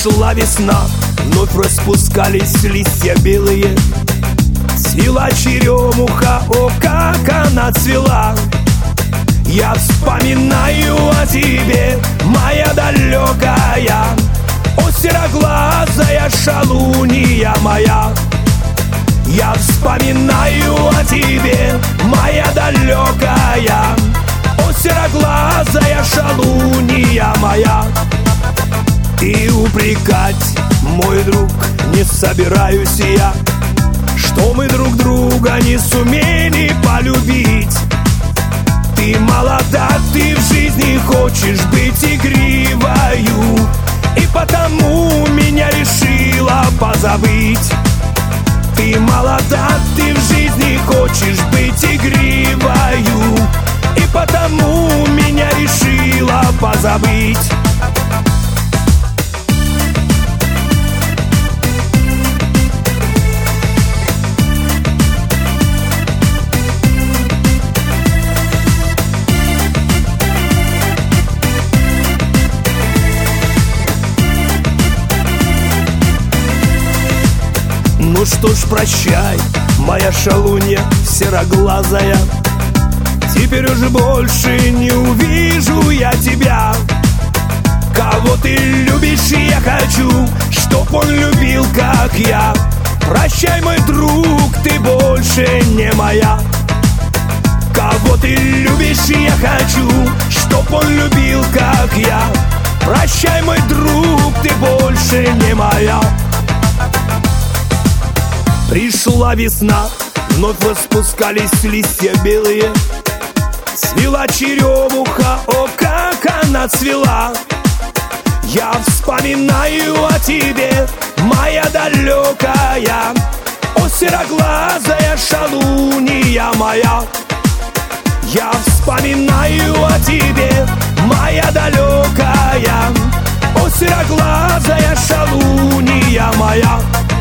Пришла весна, вновь распускались листья белые. Цвела черемуха, о, как она цвела. Я вспоминаю о тебе, моя далекая, о, сероглазая шалунья моя. Я вспоминаю о тебе, моя далекая, о, сероглазая шалунья моя. И упрекать, мой друг, не собираюсь я, что мы друг друга не сумели полюбить. Ты молода, ты в жизни хочешь быть игривою, и потому меня решила позабыть. Ты молода, ты в жизни хочешь быть игривою, и потому меня решила позабыть. Ну что ж, прощай, моя шалунья сероглазая, теперь уже больше не увижу я тебя. Кого ты любишь, я хочу, чтоб он любил, как я. Прощай, мой друг, ты больше не моя. Кого ты любишь, я хочу, чтоб он любил, как я. Прощай, мой друг, ты больше не моя. Пришла весна, вновь распускались листья белые. Цвела черемуха, о, как она цвела. Я вспоминаю о тебе, моя далекая, о, сероглазая шалунья моя. Я вспоминаю о тебе, моя далекая, о, сероглазая шалунья моя.